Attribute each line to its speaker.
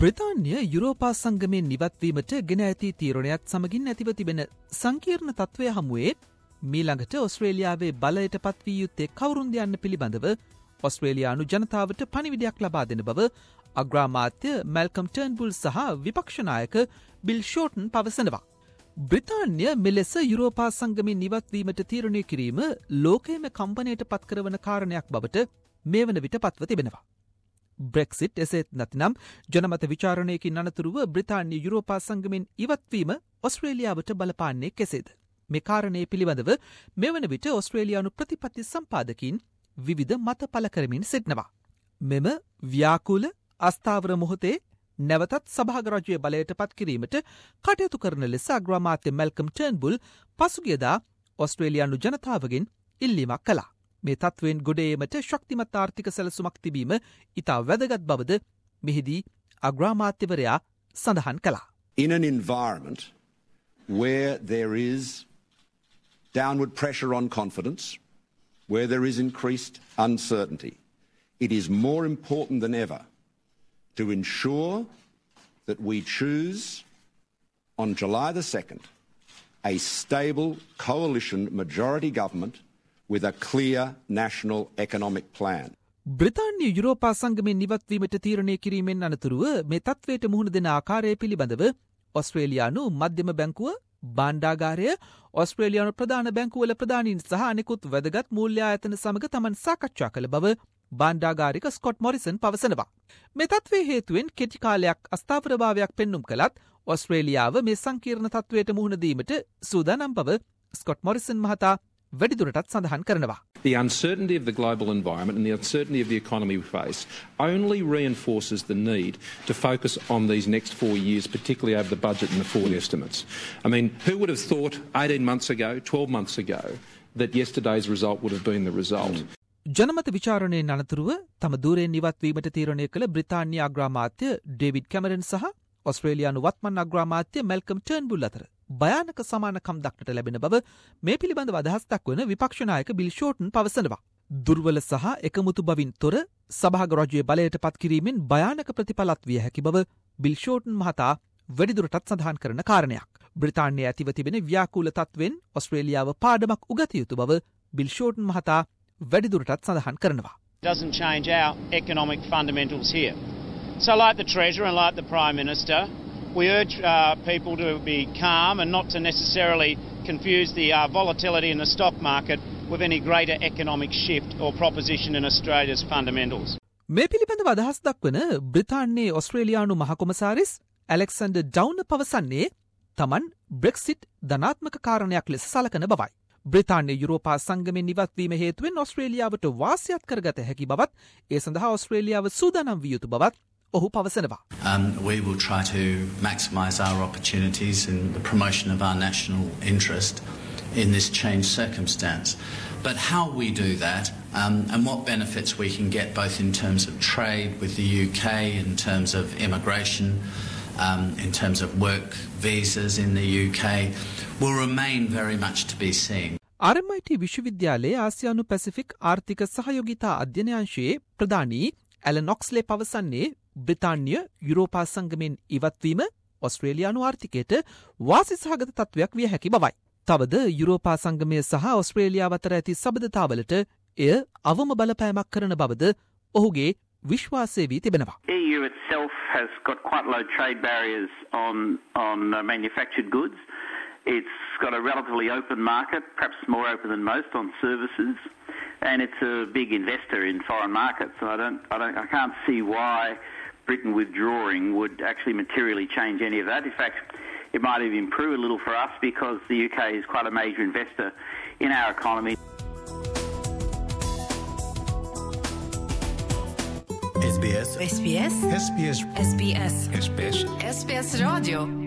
Speaker 1: බ්‍රිතාන්‍ය යුරෝපා සංගමයෙන් නිවත්වීමට ගෙන ඇති තීරණයත් සමගින් ඇතිව තිබෙන සංකීර්ණ තත්ත්වය හමුවේ මීළඟට ඔස්ට්‍රේලියාවේ බලයට පත්වී යුත්තේ කවුරුන්ද යන්න පිළිබඳව ඔස්ට්‍රේලියානු ජනතාවට පණිවිඩයක් ලබා දෙන බව අග්‍රාමාත්‍ය මැල්කම් ටර්න්බුල් සහ විපක්ෂනායක බිල් ෂෝටන් පවසනවා. බ්‍රිතාන්‍ය මෙලෙස යුරෝපා සංගමයෙන් නිවත්වීමට තීරණය කිරීම ලෝකයේම කම්පනයට පත්කරවන කාරණයක් බවට මේ වන විට පත්ව තිබෙනවා. බ්‍රෙක්සිට් එසේත් නැතිනම් ජනමත විචාරණයකින් අනතුරුව බ්‍රිතාන්‍ය යුරෝපා සංගමෙන් ඉවත්වීම ඔස්ට්‍රේලියාවට බලපාන්නේ කෙසේද? මේ කාරණය පිළිබඳව මෙවන විට ඔස්ට්‍රේලියානු ප්‍රතිපත්ති සම්පාදකින් විවිධ මත පළ කරමින් සිටිනවා. මෙම ව්‍යාකූල අස්ථාවර මොහොතේ නැවතත් සභාගරජය බලයට පත් කිරීමට කටයුතු කරන ලෙස අග්‍රාමාත්‍ය මැල්කම් ටර්න්බුල් පසුගියදා ඔස්ට්‍රේලියානු ජනතාවගෙන් ඉල්ලීමක් කළා. මේ තත්ත්වයෙන් ගොඩේමට ශක්තිමත් ආර්ථික සැලසුමක් තිබීම ඉතා වැදගත් බවද මෙහිදී අග්‍රාමාත්‍යවරයා සඳහන් කළා.
Speaker 2: In an environment where there is downward pressure on confidence, where there is increased uncertainty, it is more important than ever to ensure that we choose on July the 2nd a stable coalition majority government with a clear national economic plan.
Speaker 1: බ්‍රිතාන්‍ය යුරෝපා සංගමයෙන් නිවත්වීමට තීරණය කිරීමෙන් අනතුරුව මේ තත්ත්වයට මුහුණ දෙන ආකාරය පිළිබඳව ඔස්ට්‍රේලියානු මධ්‍යම බැංකුව බාණ්ඩාගාරය ඔස්ට්‍රේලියානු ප්‍රධාන බැංකුවල ප්‍රධානීන් සහ අනෙකුත් වැදගත් මූල්‍ය ආයතන සමග තමන් සාකච්ඡා කළ බව බාණ්ඩාගාරික ස්කොට් මොරිසන් පවසනවා. මේ තත්ත්වයේ හේතුවෙන් කෙටි කාලයක් අස්ථාවරභාවයක් පෙන්නුම් කළත් ඔස්ට්‍රේලියාව මේ සංකීර්ණ තත්ත්වයට මුහුණ දීමට සූදානම් බව ස්කොට් මොරිසන් මහතා වැඩිදුරටත් සඳහන් කරනවා.
Speaker 3: The uncertainty of the global environment and the uncertainty of the economy we face only reinforces the need to focus on these next 4 years, particularly over the budget and the forward estimates. I mean, who would have thought 18 months ago, 12 months ago, that yesterday's result would have been the result?
Speaker 1: ජනමත විචාරණයෙන් අනතුරුව තම ධූරයෙන් ඉවත්වීමට තීරණය කළ බ්‍රිතාන්‍ය අග්‍රාමාත්‍ය David Cameron සහ ඔස්ට්‍රේලියානු වත්මන් අග්‍රාමාත්‍ය Malcolm ටර්න්බුල් අතර භයානක සමානකම් දක්නට ලැබෙන බව මේ පිළිබඳව අදහස් දක්වන විපක්ෂනායක බිල් ෂෝටන් පවසනවා. දුර්වල සහ එකමුතු බවින් තොර සභාගරජයේ බලයට පත් කිරීමෙන් භයානක ප්‍රතිඵලත් විය හැකි බව බිල් ෂෝටන් මහතා වැඩිදුරටත් සඳහන් කරන කාරණයක්. බ්‍රිතාන්‍යයේ ඇතිව තිබෙන ව්‍යාකූල තත්ත්වෙන් ඔස්ට්‍රේලියාව පාඩමක් උගත යුතු බව බිල් ෂෝටන් මහතා වැඩිදුරටත් සඳහන් කරනවා.
Speaker 4: Doesn't change our economic fundamentals here. So like the Treasurer and like the Prime Minister, we urge people to be calm and not to necessarily confuse the volatility in the stock market with any greater economic shift or proposition in Australia's fundamentals.
Speaker 1: මේ පිළිබඳව අදහස් දක්වන බ්‍රිතාන්‍යයේ ඔස්ට්‍රේලියානු මහකොමසාරිස් Alexander down පවසන්නේ තමන් බ්‍රෙක්සිට් ධනාත්මක කාරණයක් ලෙස සලකන බවයි. බ්‍රිතාන්‍ය යුරෝපා සංගමයෙන් නිවත්වීම හේතුවෙන් ඔස්ට්‍රේලියාවට වාසියක් කරගත හැකි බවත් ඒ සඳහා ඔස්ට්‍රේලියාව සූදානම් විය යුතු බවත් ඔහු පවසනවා.
Speaker 5: We will try to maximise our opportunities in the promotion of our national interest in this changed circumstance. But how we do that and what benefits we can get both in terms of trade with the UK, in terms of immigration, in terms of work visas in the UK, will remain very much to be seen.
Speaker 1: RMIT විශ්වවිද්‍යාලයේ ආසියානු Pacific ආර්ථික සහයෝගිතා අධ්‍යනාංශයේ ප්‍රධානී Allan ඔක්ස්ලේ පවසන්නේ බ්‍රිතාන්‍ය යුරෝපා සංගමෙන් ඉවත්වීම ඔස්ට්‍රේලියානු ආර්ථිකයට වාසි සහගත තත්ත්වයක් විය හැකි බවයි. තවද යුරෝපා සංගමය සහ ඔස්ට්‍රේලියාව අතර ඇති සබඳතාවලට එය අවම බලපෑමක් කරන බවද ඔහුගේ විශ්වාසය වී තිබෙනවා.
Speaker 6: EU itself has got quite low trade barriers on manufactured goods. It's got a relatively open market, perhaps more open than most on services, and it's a big investor in foreign markets. So I can't see why Britain withdrawing would actually materially change any of that. In fact, it might even improve a little for us because the UK is quite a major investor in our economy.
Speaker 7: SBS SBS SBS SBS SBS SBS Radio